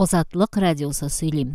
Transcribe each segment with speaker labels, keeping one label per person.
Speaker 1: Озатлык радиосы сөйлейм.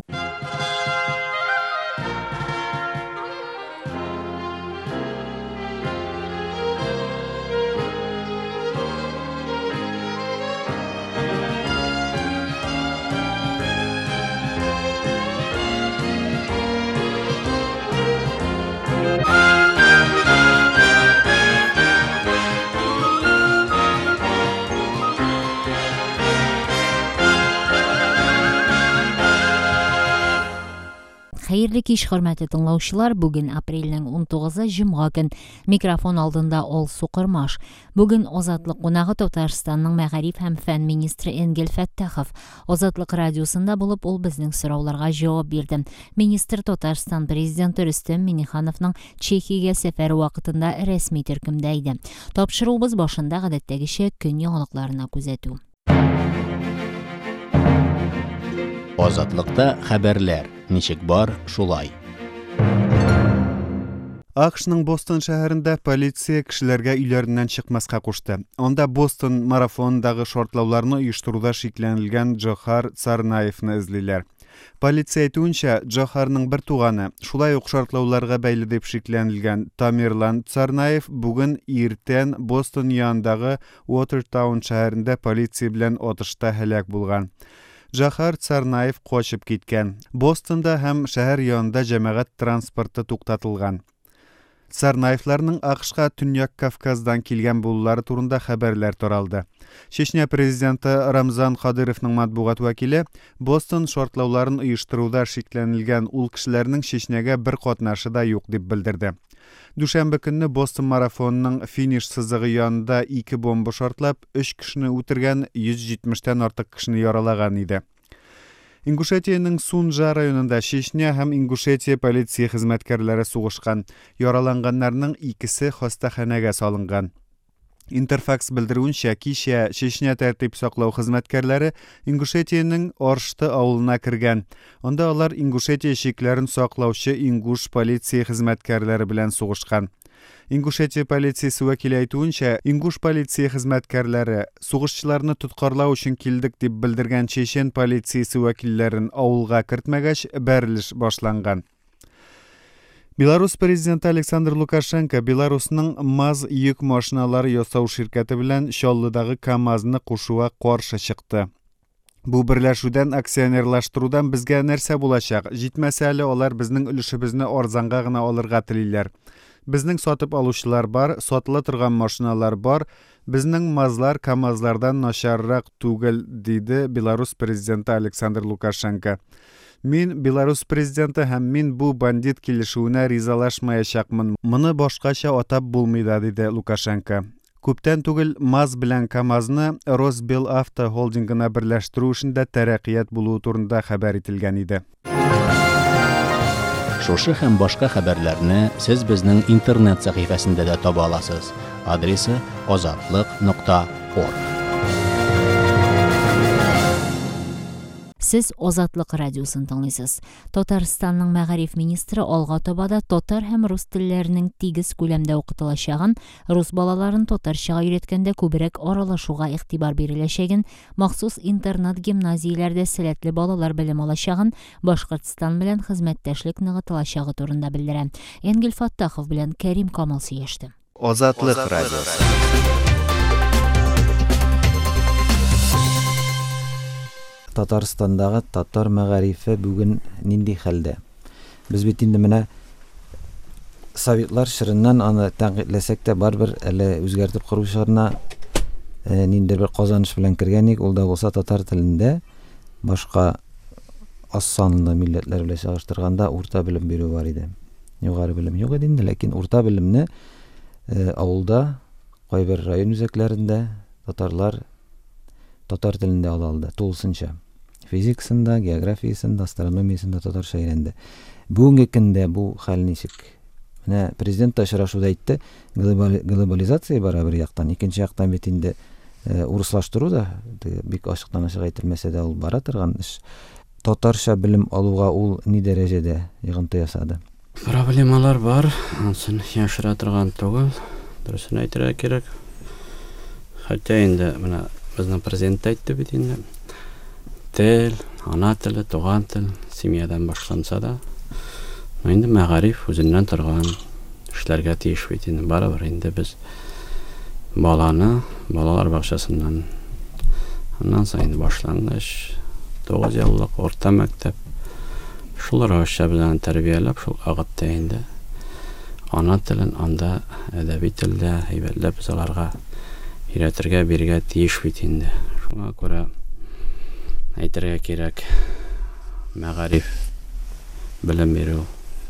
Speaker 1: Хәерле кич, хөрмәтле тыңлаучылар. Бүген апрельнең 19-ы җомга көн. Микрофон алдында Ол Сукырмаш. Бүген Озатлык кунагы Татарстанның мәгариф һәм фән министры Энгел Фәттахов. Озатлык радиосында булып, ул безнең сорауларга җавап бирде. Министр Татарстан президенты Рөстәм Миңнехановның Чехиягә сәфәре вакытында рәсми төркемдә иде. Тапшыруыбыз башында гадәттәгечә көн яңалыкларына күзәтү.
Speaker 2: Озатлыкта хәбәрләр. Ничек бар, шулай.
Speaker 3: АКШның Бостон шәһәрендә полиция кешеләргә өйләреннән чыкмаска кушты. Анда Бостон марафонындагы шартлауларны оештыруда шикләнелгән Джохар Царнаевны эзлиләр. Полиция әйтүенчә, Джохарның бер туганы, шулай ук шартлауларга бәйле дип шикләнелгән Тамерлан Царнаев бүген иртән Бостон янындагы Уотертаун шәһәрендә полиция белән атышта һәлак булган. Джохар Царнаев качып киткән. Бостонда һәм шәһәр янында җәмәгать транспорты туктатылган. Царнаевларның АКШка Төньяк Кавказдан килгән булулары турында хәбәрләр таралды. Чечня президенты Рамзан Кадыровның матбугат вәкиле Бостон шартлауларын оештыруда шикләнелгән ул кешеләрнең Чечняга бер катнашы да юк дип белдерде. Дүшәмбе көнне Бостон марафонының финиш сызыгы янында 2 бомба шартлап, 3 кешене үтергән, 170тән артык кешене яралаган иде. Ингушетиянең Сунжа районында Чечня һәм Ингушетия полиция хезмәткәрләре сугышкан. Яраланганнарның икесе хастаханәгә салынган. Интерфакс белдерүенчә, кичә Чечня тәртип саклау хезмәткәрләре Ингушетиянең Оршты авылына кергән. Анда алар Ингушетия чикләрен саклаучы ингуш полиция хезмәткәрләре белән сугышкан. Ингушетия полициясе вәкиле әйтүенчә, ингуш полиция хезмәткәрләре сугышчыларны тоткарлау өчен килдек дип белдергән чечен полициясе вәкилләрен авылга кертмәгәч, бәрелеш башланган. Беларус президенты Александр Лукашенко Беларусның МАЗ йөк машиналары ясау ширкәте белән Чаллыдагы КАМАЗны кушуга каршы чыкты. Бу берләшүдән акционерлаштырудан безгә нәрсә булачак? Җитмәсә әле алар безнең өлешебезне арзанга гына алырга телиләр. Безнең сатып алучылар бар, сатыла торган машиналар бар. Безнең МАЗлар КАМАЗлардан начаррак түгел, диде Беларус президенты Александр Лукашенко. Мин Беларус президенты һәм мин бу бандит килешүенә ризалашмаячакмын. Моны башкача атап булмый да, диде Лукашенко. Күптән түгел МАЗ белән КАМАЗны Росбелавто холдингына берләштерү эшендә тәрәккыят булуы турында хәбәр ителгән иде.
Speaker 2: Шушы һәм башка хәбәрләрне сез безнең интернет сәхифәсендә дә таба аласыз. Адресы ozatlyk.org.
Speaker 1: Сез Озатлык радиосын тыңлыйсыз. Татарстанның мәгариф министры алга табада татар һәм рус телләренең тигез күләмдә укытылачагын, рус балаларын татарчага өйрәткәндә күбрәк аралашуга игътибар биреләчәген, махсус интернат гимназияләрдә сәләтле балалар белем алачагын, Башкортстан белән хезмәттәшлек ныгытылачагы турында белдерә. Энгел Фәттахов белән Кәрим Камал сөйләште.
Speaker 3: Озатлык радиосы.
Speaker 4: Татарстандагы татар мәгарифе бүген нинди хәлдә? Без бит инде менә советлар шырыннан аны тәнкыйтьләсәк тә барбер әле үзгәртеп коручыларына нинди бер казаныш белән кергәник, ул да булса татар телендә башка аз санлы милләтләр белән чагыштырганда урта белем бирү бар иде. Югары белем юк иде инде, ләкин урта белемне авылда, кайбер район үзәкләрендә татарлар татар телендә ала алды, тулысынча. Физикасында, географиясында, астрономиясында татарча өйрәнде. Бүгенге көндә бу хәл ничек? Менә президент очрашуда әйтте, глобализация бара бер яктан, икенче яктан бит инде урыслаштыру да бик ачыктан-ачык әйтелмәсә дә ул бара торган эш. Татарча белем алуга ул ни дәрәҗәдә йогынты ясады?
Speaker 5: Проблемалар бар, ансын яшыра торган түгел. Дөресен әйтергә кирәк. Хәтта инде менә безнең президент әйтте бит инде. тел, ана теле, туган тел, семьядан башланса да, инде мәгариф үзеннән торган эшләргә тиеш бит инде. Барыбер инде без балалар бакчасыннан, аннан соң башлангыч, 9 еллык орта мәктәп, шулар аша белән тәрбияләп, шул агытта инде ана телен, анда әдәби телдә әйбәтләп без аларга өйрәтергә бирергә тиеш бит инде. Шуңа күрә әйтергә кирәк, мәгариф белем бирү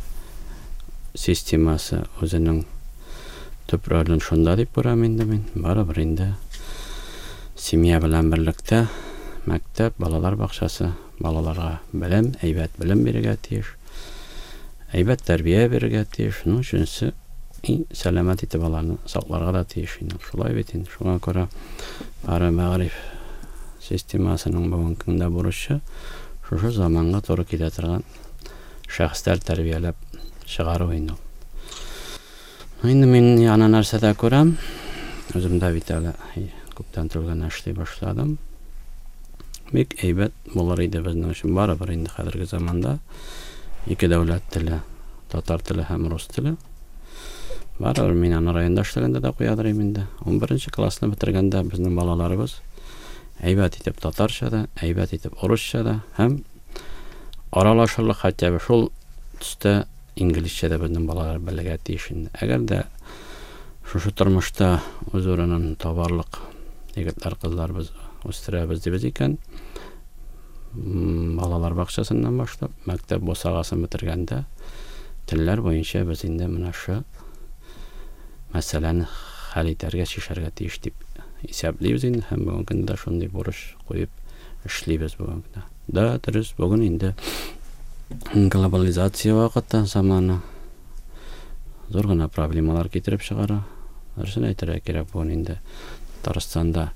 Speaker 5: системасы үзенең төп ролен шунда дип күрәм инде мин. Барыбер инде семья белән берлектә мәктәп, балалар бакчасы балаларга белем, әйбәт белем бирергә тиеш, әйбәт тәрбия бирергә тиеш. Шуның өчен сәламәт итеп аларны сакларга да тиеш инде. Шулай бит инде. Шуңа күрә бары мәгариф системасының бүгенге көндә бурычы шушы заманга туры килә торган шәхестәр тәрбияләп чыгару инде. Инде мин яна нәрсәдә күрәм, үземдә бит әле күптән түгел эшли башладым. Бик әйбәт булыр иде безнең өчен. Барыбер инде хәзерге заманда ике дәүләт теле, татар теле һәм рус теле. Барыбер мин аны районда эшләгәндә дә куядырым инде. 11 классны бетергәндә безнең балаларыбыз әйбәт итеп татарча да, әйбәт итеп урысча да һәм аралашырлык хәтта шул төстә инглизчә дә безнең балалар белергә тиеш инде. Әгәр дә шушы тормышта үз урынын табарлык егетләр, кызлар без үстерәбез дибез икән, балалар бакчасыннан башлап мәктәп бусагасын бетергәндә телләр буенча без инде менә шу мәсьәләне хәл итәргә, чишәргә тиеш дип исәплибез инде һәм бүген көндә шундый бурыч куеп эшлибез бүген көндә. Да, дөрес, бүген инде глобализация вакыты заманы зур гына проблемалар китереп чыгара. Дөресен әйтергә кирәк, бүген инде Татарстанда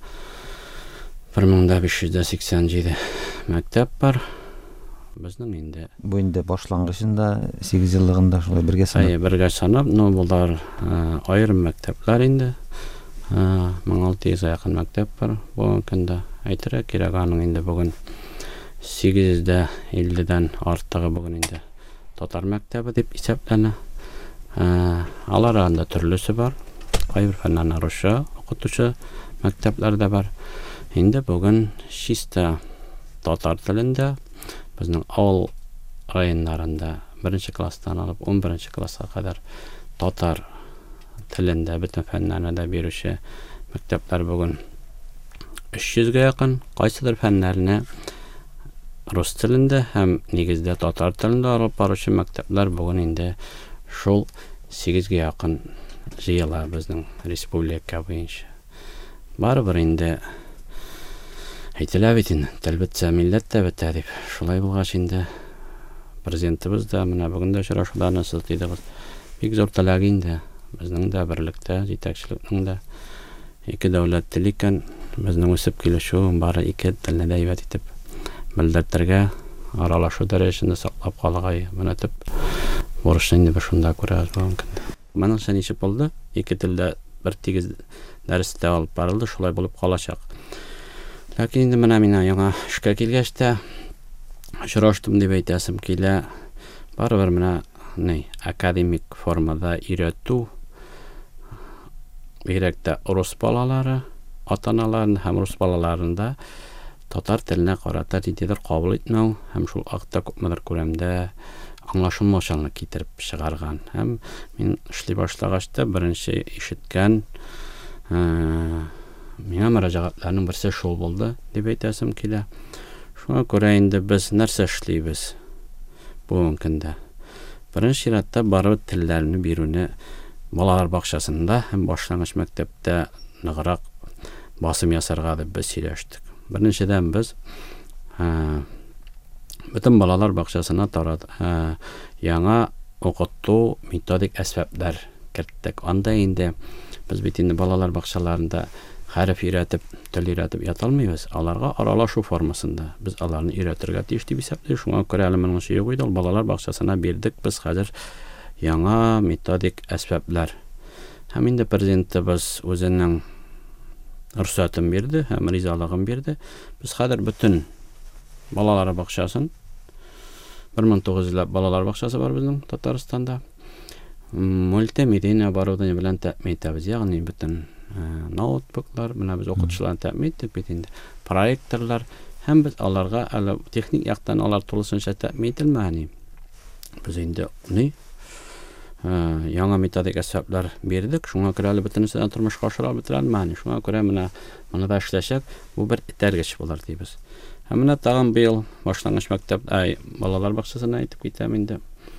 Speaker 5: 1587 мәктәп бар. Безнең инде
Speaker 4: Бу инде башлангычында 8 еллыгында шулай бергә санап.
Speaker 5: Бергә санап, булар аерым мәктәпләр инде. 1600 якын мәктәп бар. Бүген көндә әйтергә кирәк, аның инде бүген 850-дән артыгы бүген инде татар мәктәбе дип исәпләнә. Алар анда төрлесе бар. Кайбер фәннәрне русча укытучы мәктәпләр дә бар. Инде бүген чиста татар телендә безнең авыл районнарында 1 класстан алып 11 класска кадәр татар телендә бөтен фәннәрне дә бирүче мәктәпләр бүген 300-гә якын, кайсыдыр фәннәрне рус телендә һәм нигездә татар телендә алып баручы мәктәпләр бүген инде шул 8-гә якын җыела безнең республика буенча. Барыбер инде әйтелә бит инде, тел бетсә милләт тә бетә дип. Шулай булгач инде президентыбыз да менә бүген дә очрашуда насыйт идегез. Бик зур теләк инде безнең дә берлектә, җитәкчелекнең дә ике дәүләт тел икән, безнең үсеп килешү бары ике телне дә әйбәт итеп белдертергә, аралашу дәрәҗәсендә саклап калырга менә төп бурычны инде без шунда күрәбез бүген көндә. Моның ничек булды? Ике телдә бер тигез дәрестә алып барылды, шулай булып калачак. Ләкин инде менә мин яңа эшкә килгәч тә очраштым дип әйтәсем килә. Барыбер менә академик формада өйрәтү бигрәк тә рус балалары, ата-аналарын һәм рус балаларында татар теленә карата ниндидер кабул итмәү һәм шул акта күпмедер күләмдә аңлашылмаучанлык китереп чыгарган. Һәм мин эшли башлагач та беренче ишеткән миңа мөрәҗәгатьләрнең берсе шул булды дип әйтәсем килә. Шуңа күрә инде без нәрсә эшлибез бүген көндә. Беренче чиратта барып телләрне бирүне балалар бакчасында һәм башлангыч мәктәптә ныграк басым ясарга дип без сөйләштек. Беренчедән без бөтен балалар бакчасына яңа укыту методик әсбаплар керттек. Анда инде без бит инде балалар бакчаларында хәреф өйрәтеп, тел өйрәтеп яталмыйбыз. Аларга аралашу формасында без аларны өйрәтергә тиеш дип исәпләйбез. Шуңа күрә әле моның шуы юк иде. Балалар бакчасына бирдек без хәзер яңа методик әсбаплар. Һәм инде президентыбыз үзенең рөхсәтен бирде һәм ризалыгын бирде. Без хәзер бөтен балалар бакчасын 1900 балалар бакчасы бар безнең Татарстанда. Мультимедия оборудование белән тәэмин итәбез, ягъни бөтен ноутбуклар, менә без укытучыларны тәэмин иттек бит инде. Проекторлар һәм без аларга әле техник яктан алар тулысынча тәэмин ителмәгән. Без инде яңа методик әсбаплар бирдек, шуңа күрә әле бөтенсен тормышка ашыра бетерә алманы. Шуңа күрә менә моны да эшләшәк, бу бер этәргеч булыр дибез. Һәм менә тагын быел башлангыч мәктәп балалар бакчасына әйтеп китәм инде.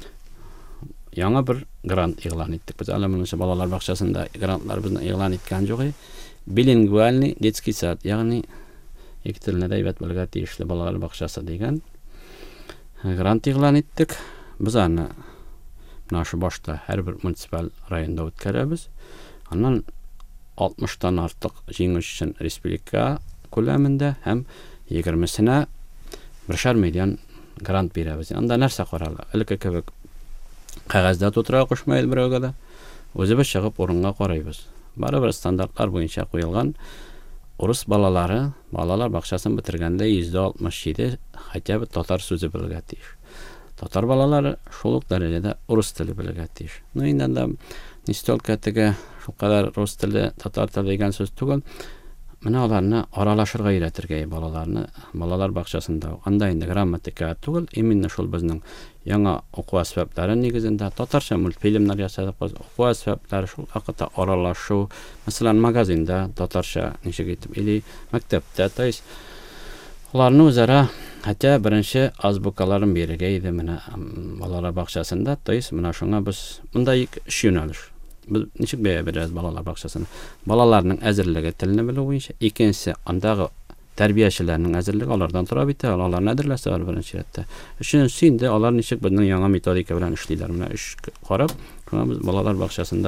Speaker 5: Яңа бер грант игълан иттек. Без әле моны балалар бакчасында грантларыбызны игълан иткән югы. Билингвальный детский сад, ягъни ике телне дә әйбәт белергә тиешле балалар бакчасы дигән грант игълан иттек. Без аны нашы башта һәрбер муниципаль районда үткәрәбез. Аннан 60-тан артык җиңүче өчен республика күләмендә һәм 20-сенә 1,5 миллион грант бирәбез. Анда нәрсә карала? Элекке кебек кәгазьдә тутыра кушмайды берәүгә дә. Үзебез чыгып урынга карыйбыз. Барыбер стандартлар буенча куелган урыс балалар бакчасын бетергәндә 67 хәтта бер татар сүзе белергә тиеш. Татар балалары шул ук дәрәҗәдә урыс теле белергә тиеш. Ну инде анда нистәлкә теге шул кадәр рус теле, татар теле дигән сүз түгел. Менә аларны аралашырга өйрәтергә балалар бакчасында. Анда инде грамматика түгел, именно шул безнең яңа уку әсбаплары нигезендә татарча мультфильмнар ясадык. Уку әсбаплары шул вакытта аралашу, мәсәлән, магазинда татарча ничек итеп или мәктәптә, то есть аларны үзара хәтта беренче азбукаларын бирергә иде менә балалар бакчасында, то есть менә шуңа без монда 3 юнәлеш. Biz ничек бәябез балалар бакчасын. Балаларның әзерлеге телне белү буенча, икенчесе андагы тәрбиячеләрнең әзерлеге алардан тора бит, аларны әзерләсәләр беренче рәттә. Өченчесе инде алар ничек безнең яңа методика белән эшлиләр. Менә 3 карап, шуңа без балалар бакчасында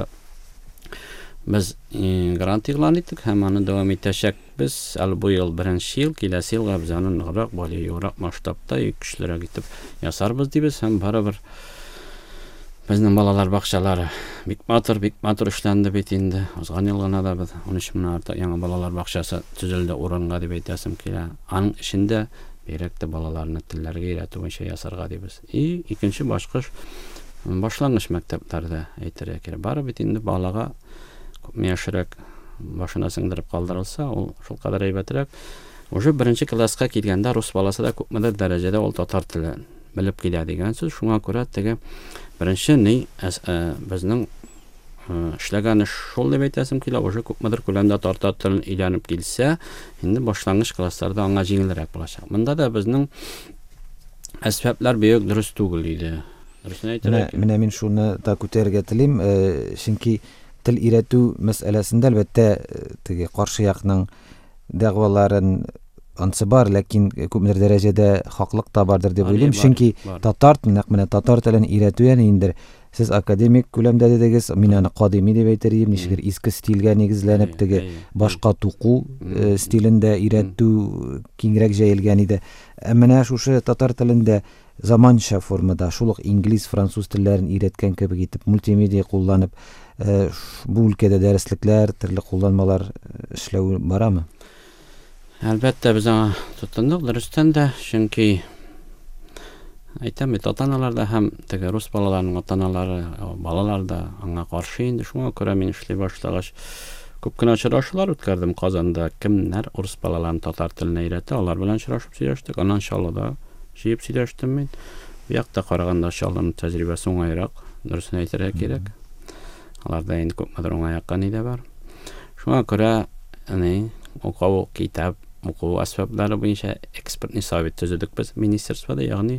Speaker 5: без грант игълан иттек һәм аны дәвам итәчәкбез. Әле бу ел беренче ел, киләсе елга без аны ныграк, балыйрак масштабта көчлерәк итеп ясарбыз дибез һәм барыбер безнең балалар бакчалары бик матур эшләнде бит инде. Узган ел гына да 13 мең артык яңа балалар бакчасы төзелде урынга дип әйтәсем килә. Аның эчендә бирәктә балаларны телләргә өйрәтү буенча ясарга дибез. Икенче башкыш башлангыч мәктәпләрдә әйтергә кирәк. Бары бит инде балага яшьрәк башына сеңдереп калдырылса, ул шул кадәр әйбәтрәк. Уже беренче класска килгәндә рус баласы да күпмедер дәрәҗәдә ул татар телен белеп килә дигән сүз. Шуңа күрә теге беренче безнең эшләгән шул дип әйтәсем килә, уже күпмедер күләмдә татар телен өйрәнеп килсә, инде башлангыч классларда аңа җиңелрәк булачак. Монда да безнең әсбаплар бик дөрес түгел иде.
Speaker 4: Менә мин шуны да күтәрергә телим, чөнки тел өйрәтү мәсьәләсендә әлбәттә теге каршы якның дәгъваларын ансы бар, ләкин күпмедер дәрәҗәдә хаклык та бардыр дип уйлыйм. Чөнки татар телен өйрәтү инде сез академик күләмдә дидегез, мин аны кадими дип әйтергә, ничегер иске стильгә нигезләнеп теге башка туку стилендә өйрәтү киңрәк җәелгән иде. Менә шушы татар телендә заманча формада, шул ук инглиз, француз телләрен өйрәткән кебек итеп мультимедия кулланып, бу өлкәдә дәреслекләр, төрле кулланмалар эшләү барамы?
Speaker 5: Әлбәттә без аңа тотындык дөрестән дә, чөнки әйтәм бит, ата-аналарда һәм теге рус балаларының ата-аналары, балалар да аңа каршы инде. Шуңа күрә мин эшли башлагач күп кенә очрашулар үткәрдем Казанда. Кемнәр рус балаларын татар теленә өйрәтә, алар белән очрашып сөйләштек. Аннан Чаллыда җыеп сөйләштем мин. Бу якта караганда Чаллының тәҗрибәсе уңайрак, дөресен әйтергә кирәк. Аларда инде күпмедер уңайрак иде бар. Шуңа күрә уку китап, уку әсбаплары буенча экспертный совет төзедек без министерствода, ягъни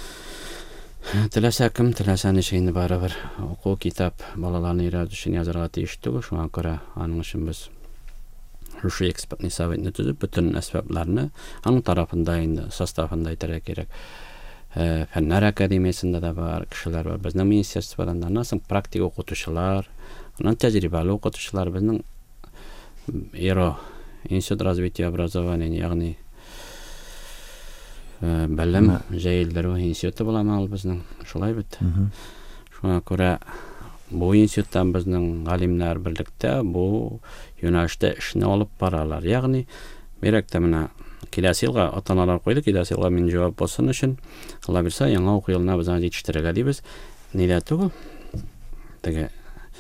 Speaker 5: теләсә кем, теләсә ничек барыбер уку китап балаларны өйрәтү өчен язарга тиеш түгел. Шуңа күрә аның өчен без шушы экспертный советны төзеп, бөтен әсбапларны аның тарафында инде составында әйтергә кирәк. Фәннәр академиясендә дә бар кешеләр бар. Безнең министерстводан да соң практик укытучылар, аннан тәҗрибәле укытучылар, безнең Институт развития образования, ягъни белем җәелдерү институты буламы ул безнең, шулай бит. Шуңа күрә бу институттан безнең галимнәр берлектә бу юнәлештә эшне алып баралар. Ягъни бирәктә менә киләсе елга ата-аналар куйды, киләсе елга мин җавап булсын өчен, Алла бирсә, яңа уку елына без аны җитештерергә дибез. Нидә түгел? Теге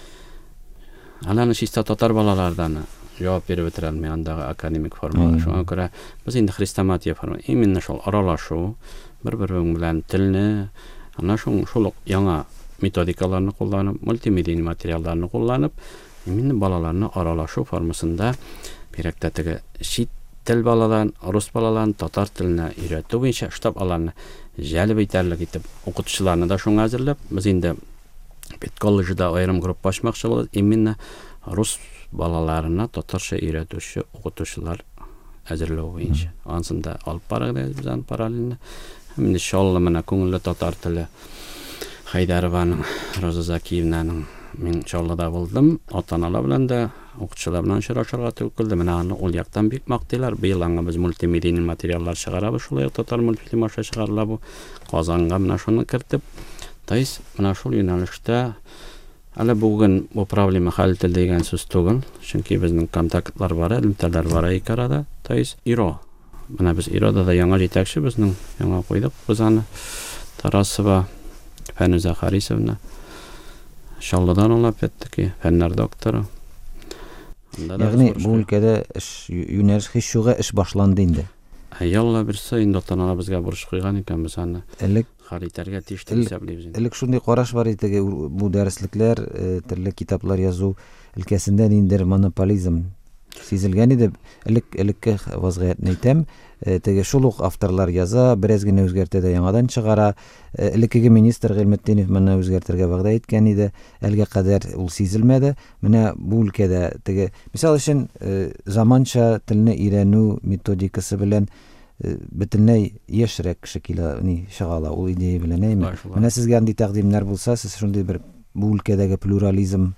Speaker 5: аланы чиста татар балалардан җавап биреп бетерәм мен андагы академик форма. Шуңа күрә без инде хрестоматия форма. Именно шул аралашу, бер-берең белән телне, ана шул яңа методикаларны кулланып, мультимедия материалларны кулланып, именно балаларны аралашу формасында бирәктә теге шит тел балаларын, рус балаларын татар теленә өйрәтү буенча штаб аларны җәлеп итәрлек итеп укытучыларны да шуңа әзерләп, без инде бит колледжда аерым группа ачмакчы булабыз. Именно рус балаларына татарча өйрәтүче укытучылар әзерләү буенча. Ансында алып барабыз без аны параллельно. Һәм иншалла менә күңелле татар теле Хайдарованың, Роза Закиевнаның мин Чаллыда булдым. Ата-аналар белән дә, укытучылар белән очрашырга тәүкилде. Менә аны ул яктан бик мактыйлар. Быел аңа без мультимедия материаллар чыгарабыз. Шулай татар мультфильм аша чыгарыла бу. Казанга менә шуны кертеп, тайс менә шул юнәлештә әле бүген бу проблема хәл ителде дигән сүз түгел. Чөнки безнең контактлар бар, элемтәләр бар ике арада. Тайс Иро. Менә без Ирода да яңа җитәкче безнең яңа куйдык. Без аны Тарасова Фәнүзә Харисовна Шалладан алып кеттек, фәннәр докторы.
Speaker 4: Ягъни бу өлкәдә юнәлеш хишуга эш башланды инде.
Speaker 5: Ялла берсе инде ата-аналар безгә бурыч куйган икән, без аны хәл итәргә тиеш дип исәплибез.
Speaker 4: Элек шундый караш бар иде, бу дәреслекләр, төрле китаплар язу өлкәсендә ниндер монополизм сизелгән иде. Элекке вазгыятны әйтәм, теге шул ук авторлар яза, бераз генә үзгәртә дә яңадан чыгара. Элекке министр Гыйлметдинов моны үзгәртергә вәгъдә иткән иде. Әлгә кадәр ул сизелмәде. Менә бу өлкәдә теге, мисал өчен, заманча телне өйрәнү методикасы белән бөтенләй яшьрәк кеше килә, чыгала ул идея белән әйме. Менә сезгә андый тәкъдимнәр булса, сез шундый бер бу өлкәдәге плюрализм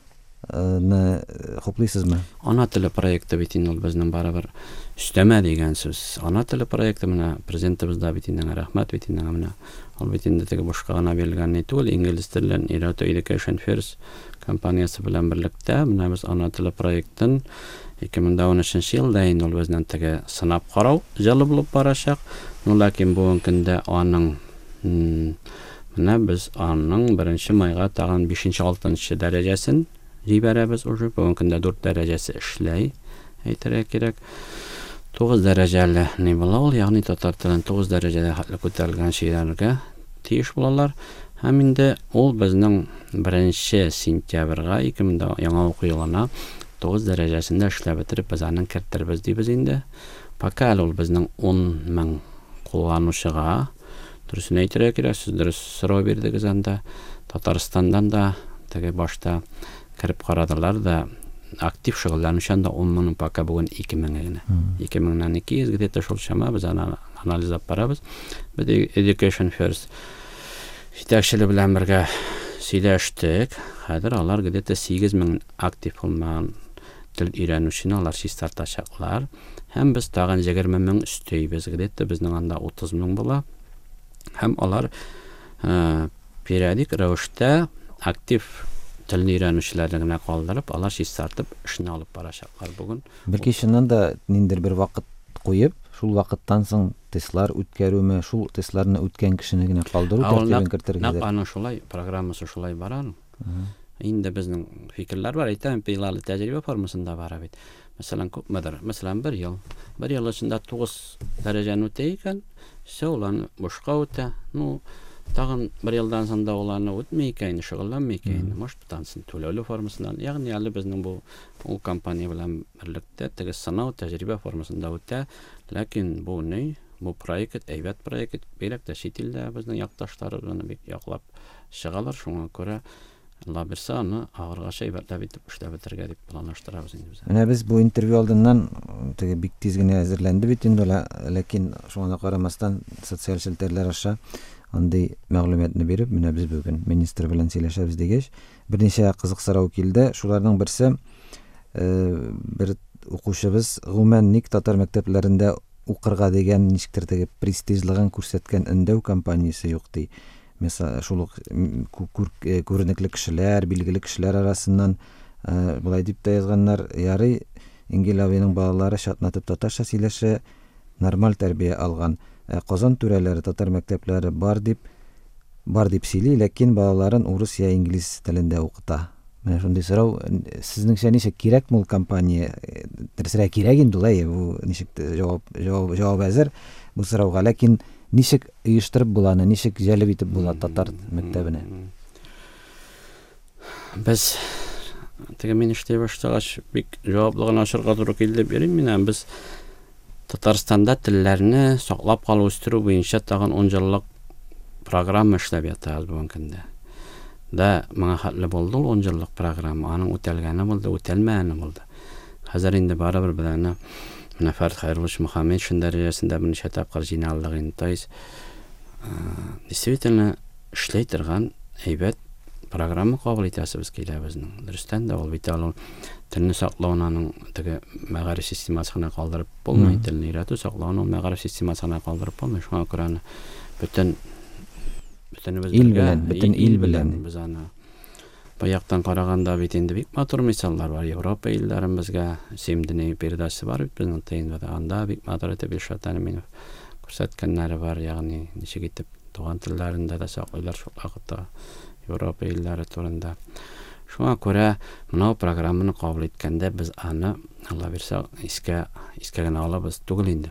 Speaker 4: хуплыйсызмы?
Speaker 5: Ана теле проекты бит инде ул безнең барыбер өстәмә дигән сүз. Ана теле проекты менә президентыбыз да бит инде рәхмәт бит инде менә. Ул бит инде теге башка гына бирелгән не түгел, инглиз телен өйрәтү Education First компаниясе белән берлектә менә без ана теле проектын 2013 елда инде ул безнең теге сынап карау җалы булып барачак. Ләкин бүгенге көндә аның менә без аның 1 майга тагын 5-6 дәрәҗәсен җибәрәбез уже. Бүгенге көндә 4 дәрәҗәсе эшләй. Әйтергә кирәк. 9 дәрәҗәле ни була ул, ягъни татар телен 9 дәрәҗәдә хәтле күтәрелгән шигырьләргә тиеш булалар. Һәм инде ул безнең 1 сентябрьгә 2000 яңа уку елына 9 дәрәҗәсендә эшләп бетереп без аны керттербез дибез инде. Пока ул безнең 10 мең кулланучыга дөресен әйтергә кирәк, сез дөрес сорау бирдегез анда. Татарстандан да теге башта кирип карадылар да актив шөгыльләнүчән дә 10 мең, пока бүген 2 мең генә. 2 меңнән 200 где-то шул чама без аны анализлап барабыз. Без Education First җитәкчелеге белән бергә сөйләштек. Хәзер алар где-то 8 мең актив булмаган тел өйрәнүчене алар чистартачаклар. Һәм без тагын 20 мең өстәйбез. Где-то безнең анда 30 мең була. Һәм алар периодик рәвештә актив телне өйрәнүчеләрне генә калдырып, алар чистартып эшне алып барачаклар бүген.
Speaker 4: Бәлки шуннан да ниндер бер вакыт куеп, шул вакыттан соң тестлар үткәрүме, шул тестларны үткән кешене генә калдыру тәртибен кертергә.
Speaker 5: Аның шулай программасы шулай бара. Инде безнең фикерләр бар, әйтәм, пилалы тәҗрибә формасында бара бит. Мәсәлән, күпмедер, мәсәлән, 1 ел. 1 ел эчендә 9 дәрәҗәне үтә икән, шуларны бушка үтә. Тагын 1 елдан соң да уларны үтмәй икән, шөгыльләнмәй икән. Может, тансын түләүле формасында. Ягъни әле безнең бу ул компания белән берлектә теге сынау тәҗрибә формасында үтә. Ләкин бу бу проект, әйбәт проект, бирәк тә чит илдә безнең якташлар аны бик яклап чыгалар. Шуңа күрә Алла бирсә, аны агыргач әйбәтләп итеп эшләп бетергә дип планлаштырабыз инде без.
Speaker 4: Менә без бу интервью алдыннан теге бик тиз генә әзерләнде бит инде, ләкин шуңа карамастан социаль челтәрләр аша андый мәгълүматны биреп, менә без бүген министр белән сөйләшәбез дигәч, берничә кызык сорау килде. Шуларның берсе, бер укучыбыз гомумән ник татар мәктәпләрендә укырга дигән ничектер теге престижлыгын күрсәткән өндәү компаниясе юк ди. Mesela şuluk күренекле кешеләр, билгеле кешеләр арасыннан булай дип тә язганнар, ярый, Ингел абыйның балалары шатнатып татарча сөйләшә, нормаль тәрбия алган Казан түрәләре, татар мәктәпләре бар дип сөйли, ләкин балаларын урыс я инглиз телендә укыта. Менә шундый сорау, сезнеңчә ничек кирәк мул компания? Дөресрәк кирәк инде улай, бу ничек җавап әзер бу сорауга, ләкин ничек оештырып буланы, ничек җәлеп итеп була татар мәктәбенә?
Speaker 5: Без теге мин эшләй башлагач бик җаваплыгын ачырга туры килде берим менә без Татарстанда телләрне саклап калу үстерү буенча тагын 10 еллык программа эшләп ятабыз бүгенге көндә. Да моңа хәтле булды 10 еллык программа, аның үтәлгәне булды, үтәлмәгәне булды. Хәзер инде барыбер белән менә Фәрд Хәйруллович Мөхәммәд шин дәрәҗәсендә берничә тапкыр җыйналдык инде. Действительно эшләй торган әйбәт программа кабул итәсебез килә безнең. Дөрестән дә ул бит алу телне саклауның теге мәгариф системасына калдырып булмый, телне өйрәтү саклауның мәгариф системасына калдырып булмый. Шуңа күрә бөтен ил белән без аны баяктан караганда бит инде бик матур мисаллар бар. Европа илләрен безгә симдене передачасы бар бит безнең тыйнда. Анда бик матур итеп Илшат мине күрсәткәннәре бар, ягъни ничек итеп туган телләрендә дә саклыйлар шул вакытта Европа илләре турында. Шуңа күрә моны программаны кабул иткәндә без аны Алла бирсә искә генә алабыз түгел инде.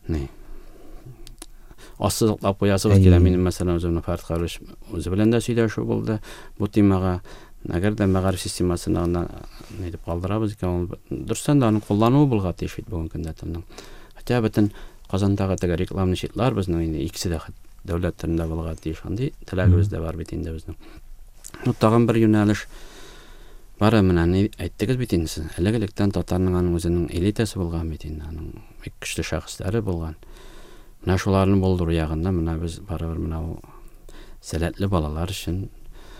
Speaker 5: Ассызыклап куясыбыз килә минем мәсәлән үземне Фәрд Хәйруллович үзе белән дә сөйләшү булды. Бу темага әгәр дә мәгариф системасына ни дип калдырабыз икән, дөрестән дә аны куллануы булга тиеш бит бүгенге көндә телнең. Хәтта бөтен Казандагы теге рекламны шитлар безнең инде икесе дә дәүләт телендә булга тиеш. Андый теләгебез дә бар бит инде безнең. Тагын бер юнәлеш бар менә әйттегез бит инде сез. Элек-электән татарның аның үзенең элитасы булган бит инде, аның бик көчле шәхесләре булган. Менә шуларны булдыру ягында менә без барыбер менә сәләтле балалар өчен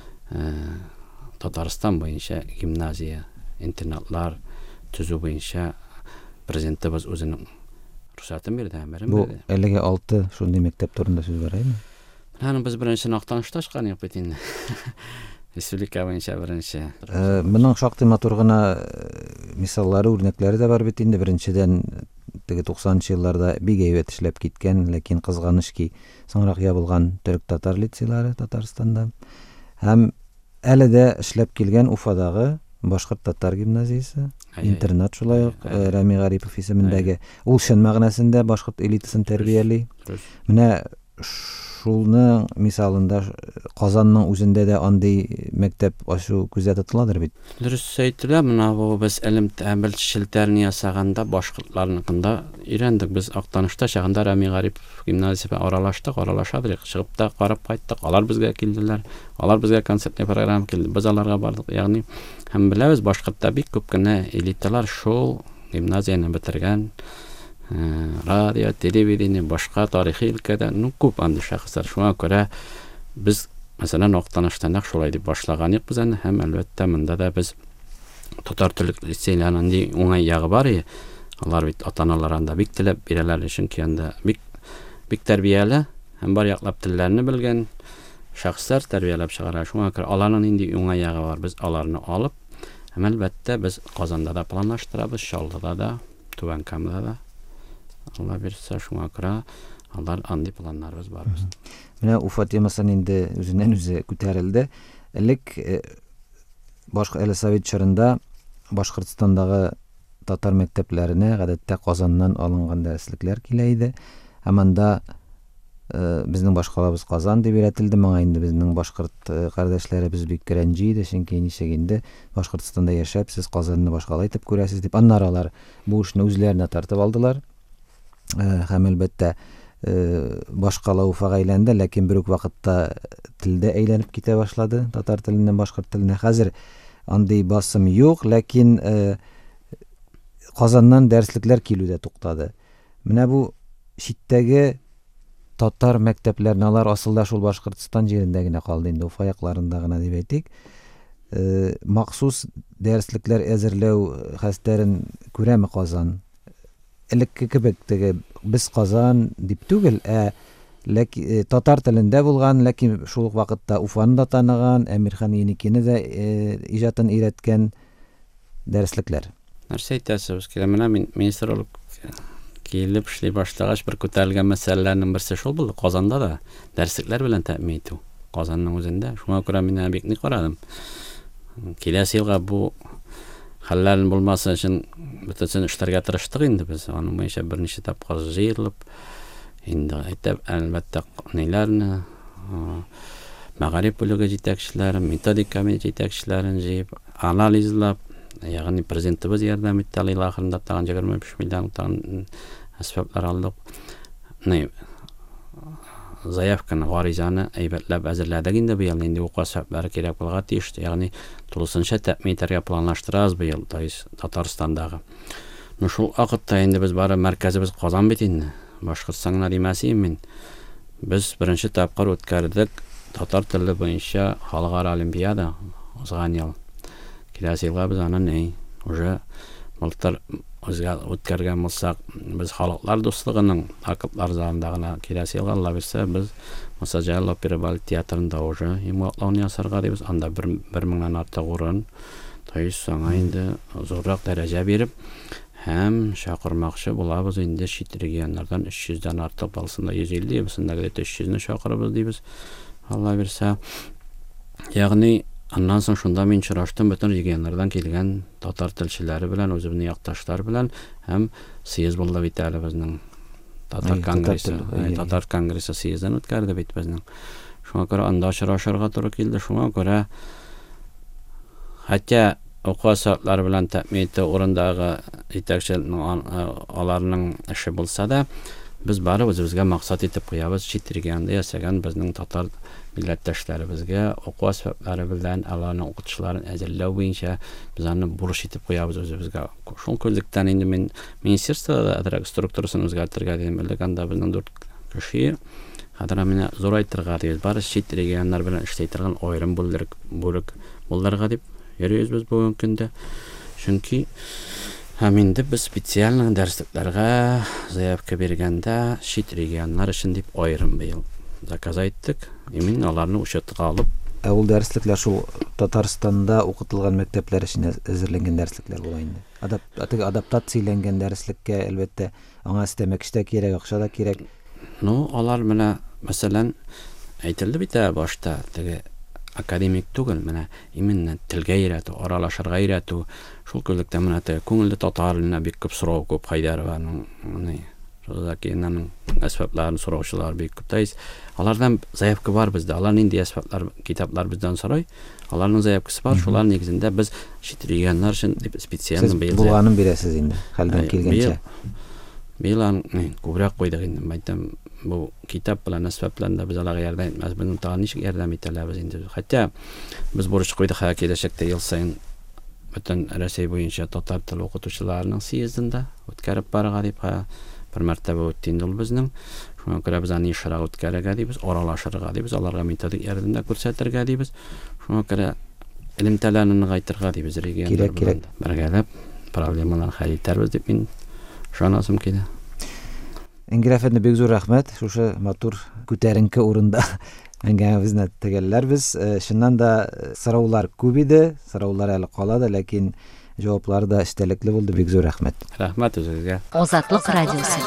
Speaker 5: Татарстан буенча гимназия, интернатлар төзү буенча президентыбыз үзенең рөхсәтен бирде.
Speaker 4: Бу әлегә 6 шундый мәктәп турында сүз бар әйме?
Speaker 5: Менә без беренче актаныштан чыккан юк бит инде. Республика буенча беренче.
Speaker 4: Моның шактый матур гына мисаллары, үрнәкләре дә бар бит инде. Беренчедән теге 90-нчы елларда бик әйбәт эшләп киткән, ләкин кызганыч ки соңрак ябылган төрек-татар лицейлары Татарстанда. Һәм әле дә эшләп килгән Уфадагы Башкорт-татар гимназиясе, интернат шулай ук Рами Гарипов исемендәге. Ул шын мәгънәсендә башкорт элитасын тәрбияли. Менә шулның мисалында Казанның үзендә дә андый мәктәп ачу күздә тотыладыр бит.
Speaker 5: Дөрес әйтелә, менә бу без элем-тәмил шелтәрне ясаганда башкортларныкында өйрәндек. Без актанышта чагында Рами Гарипов гимназиясына аралашадык, чыгып та карап кайттык. Алар безгә килделәр. Алар безгә концертный программа килде. Без аларга бардык. Ягъни һәм беләбез, башкортта бик күп кенә элиталар шул гимназияны бетергән. Радио, телевидение, башка тарихи өлкәдә күп андый шәхесләр. Шуңа күрә без мәсәлән актаныштан шулай дип башлаган идек без аны, һәм әлбәттә монда да біз татар телле лицейларның уңай ягы бар. Алар бит ата-аналарында бик теләп бирәләр, чөнки анда бик тәрбияле һәм бар яклап телләрне белгән шәхесләр тәрбияләп чыгара. Шуңа күрә аларның инде уңай ягы бар. Без аларны алып, һәм әлбәттә без Казанда да планлаштырабыз, Шалдыда да, Түбән Камада да. Алла бирсә, шуңа күрә алар андый планнарыбыз бар.
Speaker 4: Менә Уфа темасын инде үзеннән-үзе күтәрелде. Элек башка әле Совет чорында Башкортстандагы татар мәктәпләренә гадәттә Казаннан алынган дәреслекләр килә иде. Һәм анда безнең башкалабыз Казан дип өйрәтелде. Моңа инде безнең башкорт кардәшләребез бик рәнҗи иде, чөнки ничек инде Башкортстанда яшәп, сез Казанны башкалай итеп күрәсез дип. Аннары алар бу эшне үзләренә тартып алдылар. Һәм әлбәттә башкалау Уфага әйләнде, ләкин бер үк вакытта телдә әйләнеп китә башлады, татар теленнән башкорт теленә. Хәзер андый басым юк, ләкин Казаннан дәреслекләр килүдә туктады. Менә бу читтәге татар мәктәпләрне алар асылда шул Башкортстан җирендә генә калды, инде Уфа якларында гына дип әйтик. Махсус дәреслекләр әзерләү хәстәрен күрәме Казан? Элекке кебек теге без Казан дип түгел, ләкин татар телендә булган, ләкин шул ук вакытта Уфаны да таныган, Әмирхан Еникине дә иҗатын өйрәткән дәреслекләр.
Speaker 5: Нәрсә әйтәсез? Менә мин министрлык килеп эшли башлагач бер күтәрелгән мәсьәләләрнең берсе шул булды. Казанда да дәреслекләр белән тәэмин итү. Казанның үзендә. Шуңа күрә мин бик ник карадым. Киләсе елга бу хәлләрен булмасы өчен бөтен эшләргә тырыштык инде без. Аның буенча берничә тапкыр җыелып, инде әйтеп, әлбәттә, ниләрне мәгариф бүлеге җитәкчеләрен, методик комитет җитәкчеләрен җыеп, анализлап, ягъни президентыбыз ярдәм итте, ел ахырында тагын 25 миллион тагын әсбаплар алдык. Заявканы, гаризаны әйбәтләп әзерләдек инде быел, инде уку әсбаплары кирәк булырга тиеш, ягъни тулысынча тәэмин итәргә планлаштырабыз быел, Татарстандагы. Шул вакытта инде без бары мәркәзебез Казан бит инде. Башкортстанга димәсем мин. Без беренче тапкыр үткәрдек татар теле буенча халыкара олимпиада узган ел. Киләсе елга без аны уже былтыр үткәргән булсак, без халыклар дуслыгының акыплар залында гына киләсе елга Алла бирсә, без Мусаҗал опера балет театрында уже иматлауны ясарга дибез. Анда 1000-нан артык урын. Саңа инде зуррак дәрәҗә биреп, һәм шакырмакчы булабыз инде чит регионнардан 300-дан артык балсында 150, бусында 300-не шакырабыз дибез. Алла бирсә. Ягъни аннан соң шунда мин чыраштым бөтен регионнардан килгән татар телчеләре белән, үзебезнең якташлар белән, һәм съезд булды бит әле безнең татар конгрессы. Татар конгрессы съездын үткәрде бит безнең. Шуңа күрә анда чырашырга туры килде. Шуңа күрә хәтта уку сәгатьләре белән тәэмин итү урындагы җитәкчеләрнең аларның эше булса да, без бары үзебезгә максат итеп куябыз, чит регионда ясаган безнең татар милләттәшләребезгә уку сәгатьләре белән аларның укытучыларын әзерләү буенча без аны бурыч итеп куябыз үзебезгә. Шул күллектән инде мин министрлыкта структурасын үзгәртергә дигән белдек, анда безнең 4 кеше хәзер менә зурайтырга дибез, бары чит регионнар белән эшләй торган аерым бүлек булырга дип йөрибез без бүгенге көндә. Чөнки һәм инде без специаль дәресләргә заявка биргәндә чит регионнар өчен дип аерым быел заказ айттык. Мин аларны учетка алып,
Speaker 4: ул дәреслекләр шул Татарстанда укытылган мәктәпләр өчен әзерләнгән дәреслекләр була инде. Адаптацияләнгән дәреслеккә әлбәттә аңа истәмәкчә кирәк, акча да кирәк.
Speaker 5: Алар менә мәсәлән әйтелде бит башта, теге академик түгел, менә именно телгә өйрәтү, аралашырга өйрәтү, шул күллектә менә күңелле татар теленә бик күп сорау күп Хайдаровның, Закинның әсбапларын сораучылар бик күп. Алардан заявка бар бездә. Алар нинди әсбаплар, китаплар бездән сорый. Аларның заявкасы бар. Шулар нигезендә без чит регионнар өчен специаль быел
Speaker 4: булганын бирәсез инде, хәлдән килгәнчә.
Speaker 5: Быел күбрәк куйдык инде. Мәйтәм, бу китап белән әсбапларда без аларга ярдәм итмәс, безнең тагын ничек ярдәм итәләбез инде. Хәтта без бурыч куйдык киләчәктә ел саен бөтен Россия буенча татар теле укытучыларының съездында үткәреп барырга дип bir mərtəbə үтте инде ул безнең. Шуңа күрә без аны ишарга үткәрергә дибез, аралашырга дибез, аларга методик ярдәмдә күрсәтергә дибез. Шуңа күрә элемтәләрне ныгайтырга дибез регионнар белән. Бергәләп проблемаларны хәл итәрбез дип мин ышанасым килә.
Speaker 4: Энгер әфәнде, бик зур рәхмәт. Шушы матур күтәренке урында әңгәмәбезне төгәлләрбез. Шуннан да сораулар күп иде, сораулар әле кала да, ләкин җаваплары да эчтәлекле булды. Бик зур рәхмәт.
Speaker 5: Рәхмәт үзегезгә.
Speaker 1: Азатлык радиосы.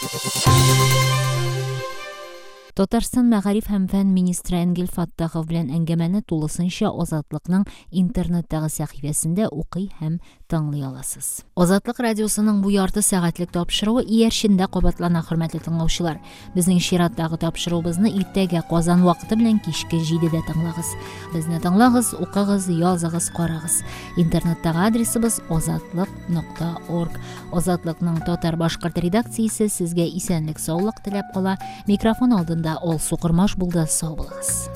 Speaker 1: Татарстан мәгариф һәм фән министры Энгел Фаттахов белән әңгәмәне тулысынча Азатлыкның интернеттагы сәхифәсендә укый һәм тыңлый аласыз. Азатлык радиосының бу ярты сәгатьлек тапшыруы иярчендә кабатлана, хөрмәтле тыңлаучылар. Безнең чираттагы тапшыруыбызны иртәгә Казан вакыты белән кичке 7дә тыңлагыз. Безне тыңлагыз, укыгыз, языгыз, карагыз. Интернеттагы адресыбыз azatlyk.org. Азатлыкның татар-башкорт редакциясе сезгә исәнлек, саулык теләп кала. Микрофон алдында Ол Сукырмаш булды. Сау булыгыз.